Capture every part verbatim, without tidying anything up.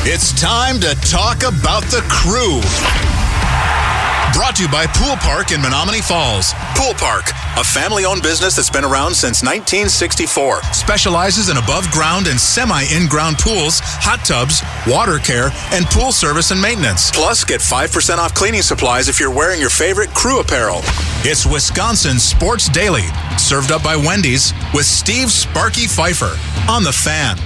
It's time to talk about the Crew. Brought to you by Pool Park in Menominee Falls. Pool Park, a family-owned business that's been around since nineteen sixty-four. Specializes in above-ground and semi-in-ground pools, hot tubs, water care, and pool service and maintenance. Plus, get five percent off cleaning supplies if you're wearing your favorite Crew apparel. It's Wisconsin Sports Daily, served up by Wendy's with Steve Sparky Pfeiffer on The Fan.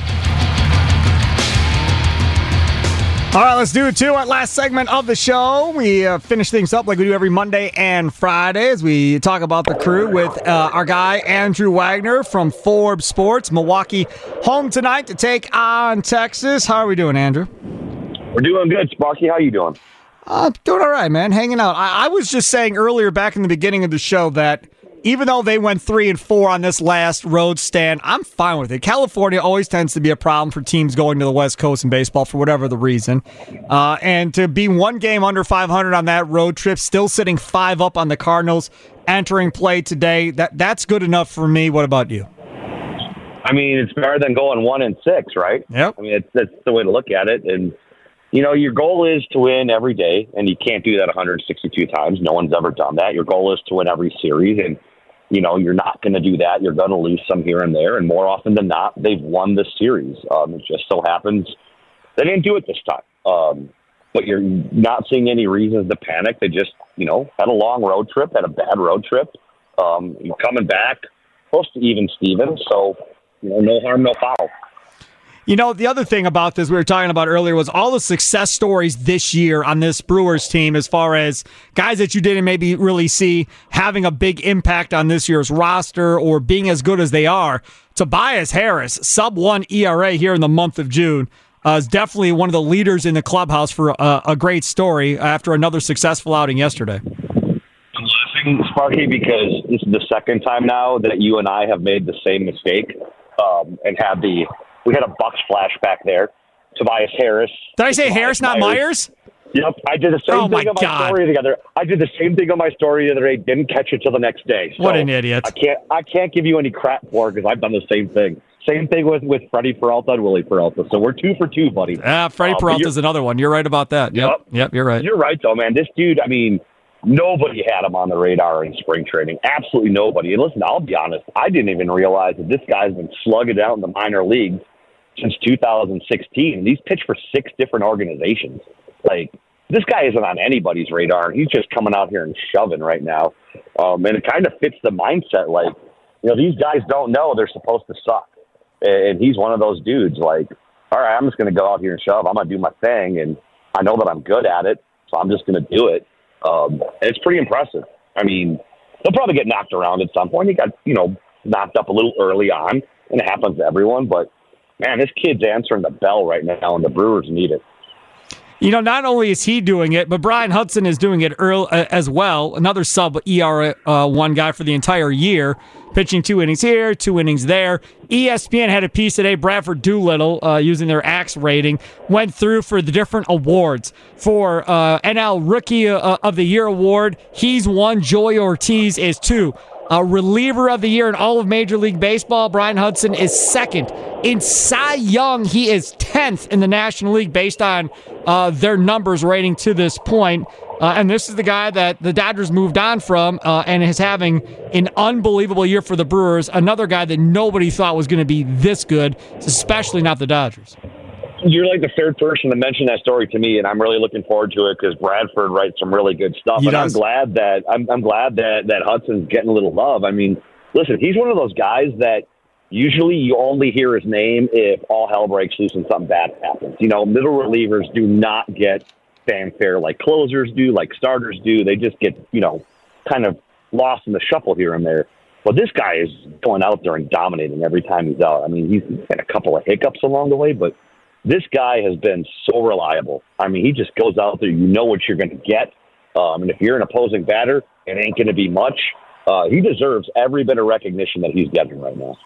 All right, let's do it, too. Our last segment of the show. We uh, finish things up like we do every Monday and Friday as we talk about the Crew with uh, our guy, Andrew Wagner from Forbes Sports. Milwaukee home tonight to take on Texas. How are we doing, Andrew? We're doing good, Sparky. How you doing? Uh, doing all right, man. Hanging out. I-, I was just saying earlier back in the beginning of the show that even though they went three and four on this last road stand, I'm fine with it. California always tends to be a problem for teams going to the West Coast in baseball for whatever the reason. Uh, and to be one game under five hundred on that road trip, still sitting five up on the Cardinals, entering play today, that that's good enough for me. What about you? I mean, it's better than going one and six, right? Yep. I mean, it's, that's the way to look at it. And, you know, your goal is to win every day, and you can't do that one hundred sixty-two times. No one's ever done that. Your goal is to win every series, and you know, you're not going to do that. You're going to lose some here and there. And more often than not, they've won the series. Um, it just so happens they didn't do it this time. Um, but you're not seeing any reasons to panic. They just, you know, had a long road trip, had a bad road trip. Um, coming back close to even Steven. So, you know, no harm, no foul. You know, the other thing about this we were talking about earlier was all the success stories this year on this Brewers team as far as guys that you didn't maybe really see having a big impact on this year's roster or being as good as they are. Tobias Harris, sub one E R A here in the month of June, uh, is definitely one of the leaders in the clubhouse for a, a great story after another successful outing yesterday. I'm laughing, Sparky, because this is the second time now that you and I have made the same mistake um, and had the We had a Bucks flashback there. Tobias Harris. Did I say Tobias Harris, not Myers? Yep. I did the same oh thing on my God. story the other. I did the same thing on my story the other day. Didn't catch it till the next day. So what an idiot! I can't. I can't give you any crap for it because I've done the same thing. Same thing with with Freddie Peralta and Willie Peralta. So we're two for two, buddy. Ah, Freddie uh, Peralta's another one. You're right about that. Yep. Yep. Yep. You're right. You're right, though, man. This dude. I mean, nobody had him on the radar in spring training. Absolutely nobody. And listen, I'll be honest. I didn't even realize that this guy's been slugging out in the minor leagues since two thousand sixteen. He's pitched for six different organizations. Like, this guy isn't on anybody's radar. He's just coming out here and shoving right now. Um, and it kind of fits the mindset. Like, you know, these guys don't know they're supposed to suck. And he's one of those dudes like, all right, I'm just going to go out here and shove. I'm going to do my thing. And I know that I'm good at it, so I'm just going to do it. Um, and it's pretty impressive. I mean, he'll probably get knocked around at some point. He got, you know, knocked up a little early on, and it happens to everyone. But, man, this kid's answering the bell right now, and the Brewers need it. You know, not only is he doing it, but Brian Hudson is doing it early, uh, as well. Another sub E R one guy for the entire year, pitching two innings here, two innings there. E S P N had a piece today. Bradford Doolittle, uh, using their A X rating, went through for the different awards. For uh, N L Rookie uh, of the Year award, he's one. Joey Ortiz is two. Uh, reliever of the year in all of Major League Baseball, Brian Hudson is second. In Cy Young, he is tenth in the National League based on uh, their numbers rating to this point. Uh, and this is the guy that the Dodgers moved on from uh, and is having an unbelievable year for the Brewers. Another guy that nobody thought was going to be this good, especially not the Dodgers. You're like the third person to mention that story to me, and I'm really looking forward to it because Bradford writes some really good stuff. He and does. I'm glad that I'm, I'm glad that, that Hudson's getting a little love. I mean, listen, he's one of those guys that usually you only hear his name if all hell breaks loose and something bad happens. You know, middle relievers do not get fanfare like closers do, like starters do. They just get, you know, kind of lost in the shuffle here and there. But this guy is going out there and dominating every time he's out. I mean, he's had a couple of hiccups along the way, but this guy has been so reliable. I mean, he just goes out there. You know what you're going to get. Um, and if you're an opposing batter, it ain't going to be much. Uh, he deserves every bit of recognition that he's getting right now.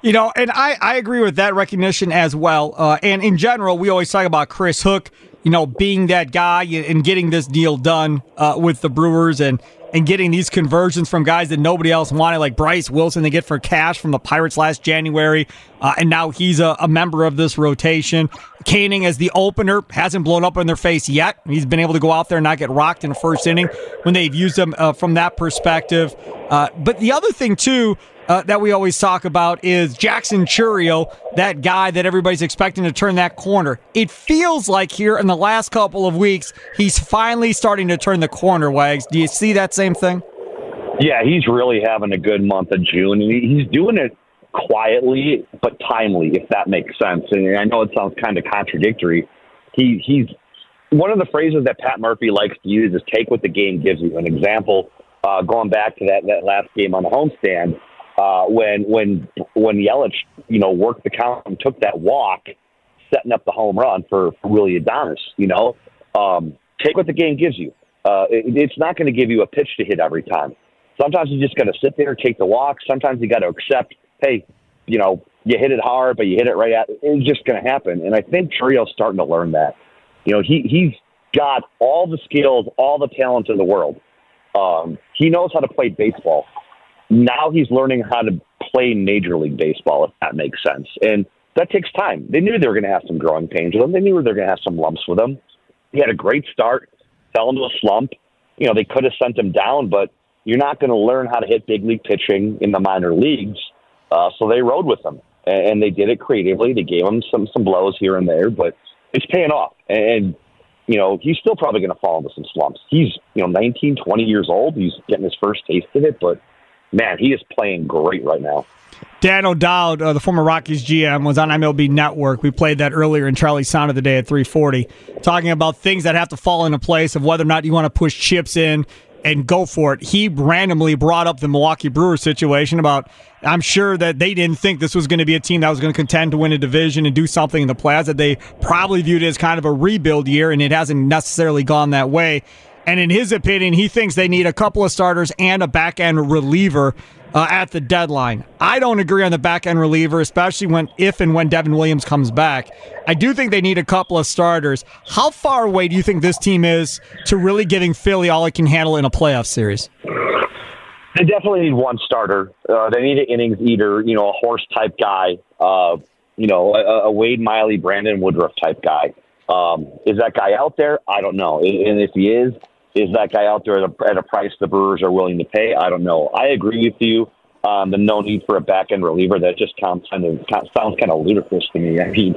You know, and I, I agree with that recognition as well. Uh, and in general, we always talk about Chris Hook, you know, being that guy and getting this deal done uh, with the Brewers and, and getting these conversions from guys that nobody else wanted, like Bryce Wilson they get for cash from the Pirates last January. Uh, and now he's a, a member of this rotation. Koenig as the opener hasn't blown up in their face yet. He's been able to go out there and not get rocked in the first inning when they've used him uh, from that perspective. Uh, but the other thing, too, Uh, that we always talk about is Jackson Chourio, that guy that everybody's expecting to turn that corner. It feels like here in the last couple of weeks, he's finally starting to turn the corner, Wags. Do you see that same thing? Yeah, he's really having a good month of June. And he's doing it quietly but timely, if that makes sense. And I know it sounds kind of contradictory. He, he's one of the phrases that Pat Murphy likes to use is take what the game gives you. An example, uh, going back to that, that last game on the homestand, Uh, when when when Yelich, you know, worked the count and took that walk, setting up the home run for, for Willie Adonis, you know, um, take what the game gives you. Uh, it, it's not going to give you a pitch to hit every time. Sometimes you just got to sit there, take the walk. Sometimes you got to accept, hey, you know, you hit it hard, but you hit it right at. It's just going to happen. And I think Chourio's starting to learn that. You know, he he's got all the skills, all the talent in the world. Um, he knows how to play baseball. Now he's learning how to play Major League Baseball, if that makes sense. And that takes time. They knew they were going to have some growing pains with him. They knew they were going to have some lumps with him. He had a great start, fell into a slump. You know, they could have sent him down, but you're not going to learn how to hit big league pitching in the minor leagues. Uh, so they rode with him, and, and they did it creatively. They gave him some, some blows here and there, but it's paying off. And, and you know, he's still probably going to fall into some slumps. He's, you know, nineteen, twenty years old. He's getting his first taste of it, but man, he is playing great right now. Dan O'Dowd, uh, the former Rockies G M, was on M L B Network. We played that earlier in Charlie's Sound of the Day at three forty, talking about things that have to fall into place of whether or not you want to push chips in and go for it. He randomly brought up the Milwaukee Brewers situation about, I'm sure that they didn't think this was going to be a team that was going to contend to win a division and do something in the playoffs, that they probably viewed it as kind of a rebuild year, and it hasn't necessarily gone that way. And in his opinion, he thinks they need a couple of starters and a back-end reliever uh, at the deadline. I don't agree on the back-end reliever, especially when, if and when Devin Williams comes back. I do think they need a couple of starters. How far away do you think this team is to really giving Philly all it can handle in a playoff series? They definitely need one starter. Uh, they need an innings eater, you know, a horse-type guy, uh, you know, a, a Wade Miley, Brandon Woodruff-type guy. Um, is that guy out there? I don't know. And if he is, is that guy out there at a, at a price the Brewers are willing to pay? I don't know. I agree with you on um, the no need for a back-end reliever. That just sounds kind of, sounds kind of ludicrous to me. I mean,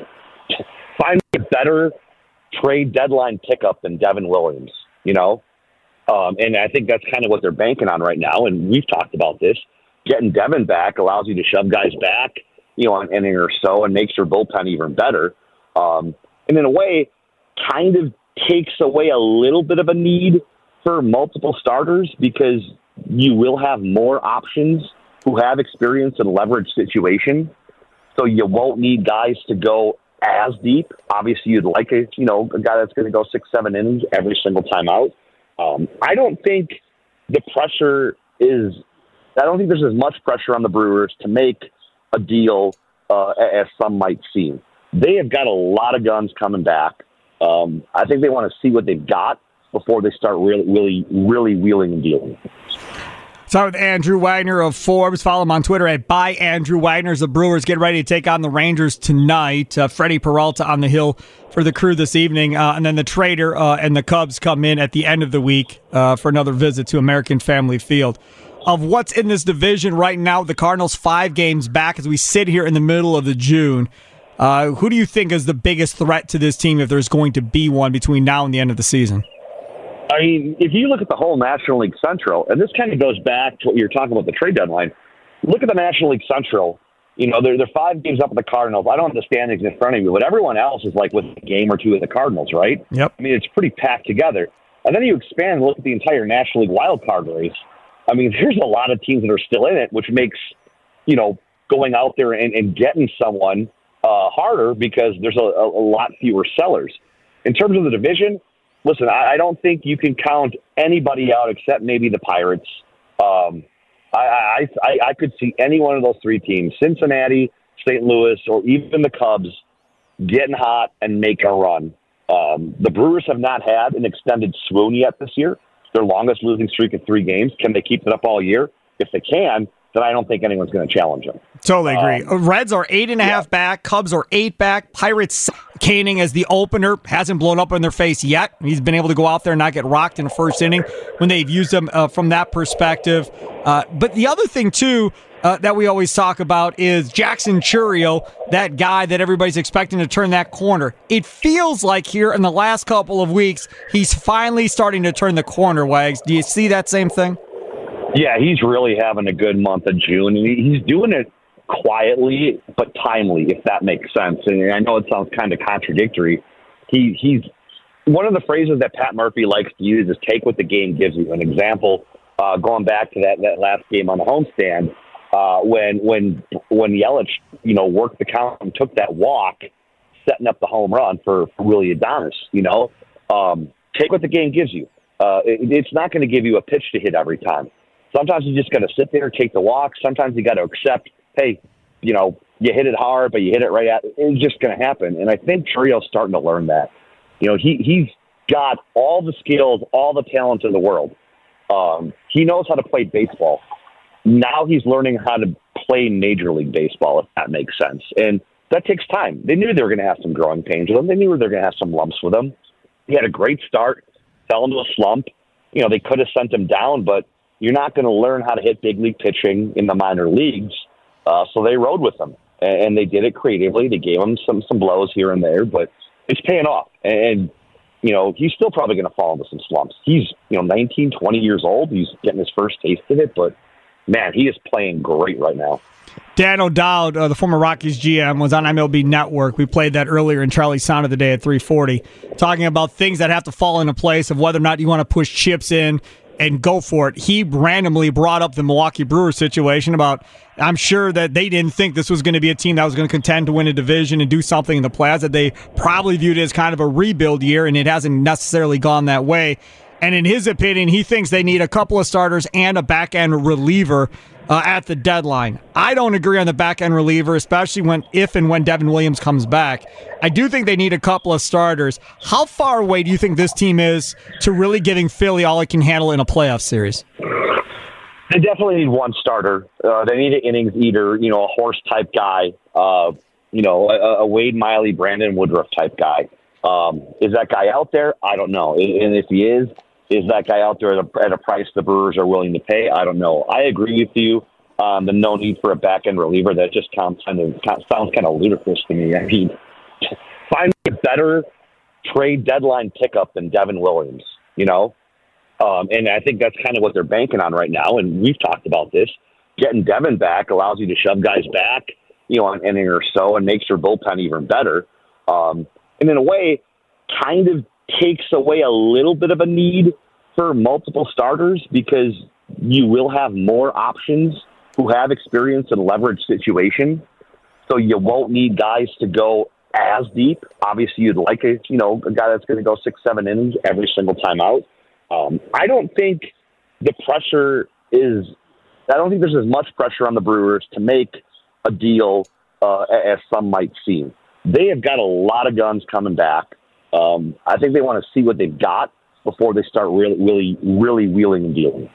find a better trade deadline pickup than Devin Williams, you know? Um, and I think that's kind of what they're banking on right now, and we've talked about this. Getting Devin back allows you to shove guys back, you know, an inning or so and makes your bullpen even better. Um, and in a way, kind of takes away a little bit of a need for multiple starters because you will have more options who have experience in leverage situation. So you won't need guys to go as deep. Obviously, you'd like a, you know, a guy that's going to go six, seven innings every single time out. Um, I don't think the pressure is, I don't think there's as much pressure on the Brewers to make a deal uh, as some might seem. They have got a lot of guns coming back. Um, I think they want to see what they've got before they start really, really, really wheeling and dealing. Start with Andrew Wagner of Forbes. Follow him on Twitter at by Andrew Wagner. As the Brewers get ready to take on the Rangers tonight. Uh, Freddie Peralta on the hill for the Crew this evening. Uh, and then the Trader uh, and the Cubs come in at the end of the week uh, for another visit to American Family Field. Of what's in this division right now, the Cardinals five games back as we sit here in the middle of the June. Uh, who do you think is the biggest threat to this team if there's going to be one between now and the end of the season? I mean, if you look at the whole National League Central, and this kind of goes back to what you're talking about, the trade deadline, look at the National League Central. You know, they're, they're five games up with the Cardinals. I don't have the standings in front of me, but everyone else is like with a game or two of the Cardinals, right? Yep. I mean, it's pretty packed together. And then you expand and look at the entire National League wild card race. I mean, there's a lot of teams that are still in it, which makes, you know, going out there and, and getting someone uh, harder because there's a, a, a lot fewer sellers. In terms of the division, listen, I, I don't think you can count anybody out except maybe the Pirates. Um, I, I I could see any one of those three teams, Cincinnati, Saint Louis, or even the Cubs, getting hot and making a run. Um, the Brewers have not had an extended swoon yet this year. Their longest losing streak of three games. Can they keep it up all year? If they can, then I don't think anyone's going to challenge them. Totally agree. Um, Reds are eight and a half yeah. back. Cubs are eight back. Pirates, Canning as the opener, hasn't blown up in their face yet. He's been able to go out there and not get rocked in the first inning when they've used him uh, from that perspective. Uh, but the other thing, too, uh, that we always talk about is Jackson Chourio, that guy that everybody's expecting to turn that corner. It feels like here in the last couple of weeks, he's finally starting to turn the corner, Wags. Do you see that same thing? Yeah, he's really having a good month of June. And he's doing it quietly but timely, if that makes sense. And I know it sounds kind of contradictory. He he's one of the phrases that Pat Murphy likes to use is take what the game gives you. An example, uh, going back to that, that last game on the homestand, uh, when when when Yelich, you know, worked the count and took that walk, setting up the home run for, for Willie Adonis. You know, um, take what the game gives you. Uh, it, it's not going to give you a pitch to hit every time. Sometimes you just got to sit there, take the walk. Sometimes you got to accept, hey, you know, you hit it hard, but you hit it right at it's just going to happen. And I think Chourio's starting to learn that. You know, he, he's got all the skills, all the talent in the world. Um, he knows how to play baseball. Now he's learning how to play Major League Baseball, if that makes sense. And that takes time. They knew they were going to have some growing pains with him. They knew they were going to have some lumps with him. He had a great start, fell into a slump. You know, they could have sent him down, but you're not going to learn how to hit big league pitching in the minor leagues. Uh, so they rode with him, and, and they did it creatively. They gave him some, some blows here and there, but it's paying off. And, you know, he's still probably going to fall into some slumps. He's, you know, nineteen, twenty years old. He's getting his first taste of it, but, man, he is playing great right now. Dan O'Dowd, uh, the former Rockies G M, was on M L B Network. We played that earlier in Charlie's Sound of the Day at three forty, talking about things that have to fall into place of whether or not you want to push chips in and go for it. He randomly brought up the Milwaukee Brewers situation about, I'm sure that they didn't think this was going to be a team that was going to contend to win a division and do something in the playoffs, that they probably viewed it as kind of a rebuild year, and it hasn't necessarily gone that way. And in his opinion, he thinks they need a couple of starters and a back-end reliever uh, at the deadline. I don't agree on the back-end reliever, especially when, if and when Devin Williams comes back. I do think they need a couple of starters. How far away do you think this team is to really giving Philly all it can handle in a playoff series? They definitely need one starter. Uh, they need an innings eater, you know, a horse-type guy, uh, you know, a, a Wade Miley, Brandon Woodruff type guy. Um, is that guy out there? I don't know. And if he is, is that guy out there at a, at a price the Brewers are willing to pay? I don't know. I agree with you on the no need for a back-end reliever. That just sounds kind of, sounds kind of ludicrous to me. I mean, find a better trade deadline pickup than Devin Williams, you know? Um, and I think that's kind of what they're banking on right now, and we've talked about this. Getting Devin back allows you to shove guys back, you know, an inning or so, and makes your bullpen even better. Um, and in a way, kind of takes away a little bit of a need for multiple starters because you will have more options who have experience in a leverage situation. So you won't need guys to go as deep. Obviously, you'd like a, you know, a guy that's going to go six, seven innings every single time out. Um, I don't think the pressure is, I don't think there's as much pressure on the Brewers to make a deal uh, as some might seem. They have got a lot of guns coming back. Um, I think they want to see what they've got before they start really, really, really wheeling and dealing.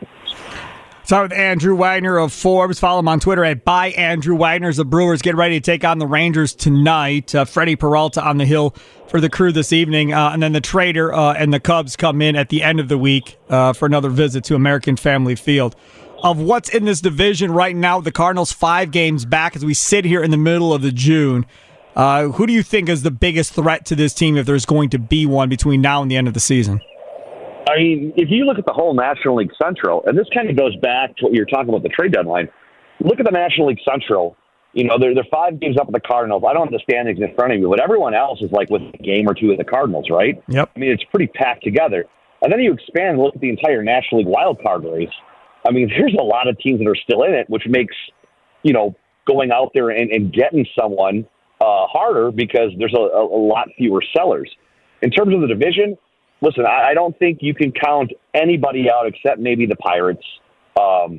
So with Andrew Wagner of Forbes. Follow him on Twitter at by Andrew Wagner. As the Brewers get ready to take on the Rangers tonight. Uh, Freddie Peralta on the hill for the Crew this evening. Uh, and then the Trader uh, and the Cubs come in at the end of the week uh, for another visit to American Family Field. Of what's in this division right now, the Cardinals five games back as we sit here in the middle of the June. Uh, who do you think is the biggest threat to this team if there's going to be one between now and the end of the season? I mean, if you look at the whole National League Central, and this kind of goes back to what you're talking about the trade deadline, look at the National League Central. You know, they're, they're five games up with the Cardinals. I don't have the standings in front of me, but everyone else is like with a game or two of the Cardinals, right? Yep. I mean, it's pretty packed together. And then you expand and look at the entire National League wild card race. I mean, there's a lot of teams that are still in it, which makes, you know, going out there and, and getting someone uh, harder because there's a, a, a lot fewer sellers. In terms of the division, listen, I, I don't think you can count anybody out except maybe the Pirates. Um,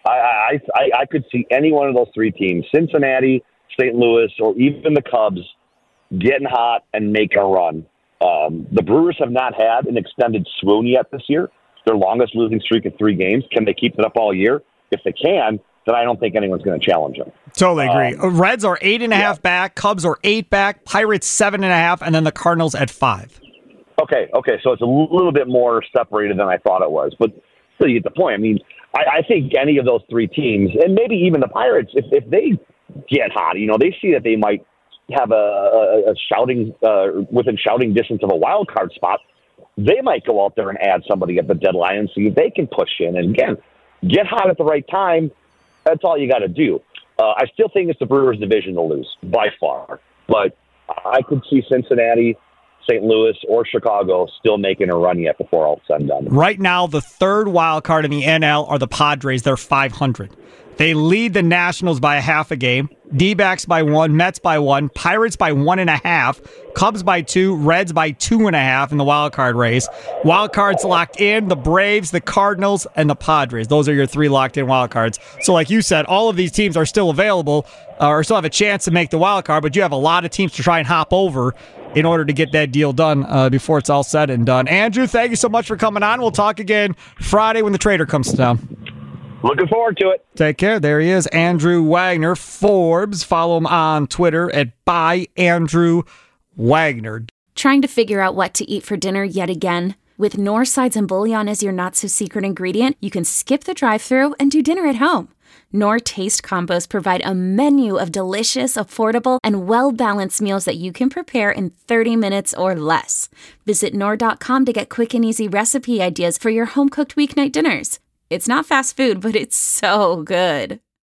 I, I I could see any one of those three teams, Cincinnati, Saint Louis, or even the Cubs, getting hot and make a run. Um, the Brewers have not had an extended swoon yet this year. Their longest losing streak of three games. Can they keep it up all year? If they can, then I don't think anyone's going to challenge them. Totally agree. Um, Reds are eight and a yeah. half back. Cubs are eight back. Pirates seven and a half, and then the Cardinals at five. Okay, okay, so it's a little bit more separated than I thought it was, but still, you get the point. I mean, I, I think any of those three teams, and maybe even the Pirates, if, if they get hot, you know, they see that they might have a, a, a shouting uh, within shouting distance of a wild card spot, they might go out there and add somebody at the deadline and see if they can push in. And again, get hot at the right time. That's all you got to do. Uh, I still think it's the Brewers' division to lose by far, but I could see Cincinnati, Saint Louis, or Chicago still making a run yet before all said and done. Right now, the third wild card in the N L are the Padres. They're five hundred. They lead the Nationals by a half a game. D-backs by one, Mets by one, Pirates by one and a half, Cubs by two, Reds by two and a half in the wild card race. Wild cards locked in, the Braves, the Cardinals, and the Padres. Those are your three locked in wild cards. So like you said, all of these teams are still available uh, or still have a chance to make the wild card, but you have a lot of teams to try and hop over in order to get that deal done uh, before it's all said and done. Andrew, thank you so much for coming on. We'll talk again Friday when the trader comes to town. Looking forward to it. Take care. There he is, Andrew Wagner, Forbes. Follow him on Twitter at by Andrew Wagner. Trying to figure out what to eat for dinner yet again? With Knorr sides and bouillon as your not-so-secret ingredient, you can skip the drive-thru and do dinner at home. Knorr Taste Combos provide a menu of delicious, affordable, and well-balanced meals that you can prepare in thirty minutes or less. Visit Knorr dot com to get quick and easy recipe ideas for your home-cooked weeknight dinners. It's not fast food, but it's so good.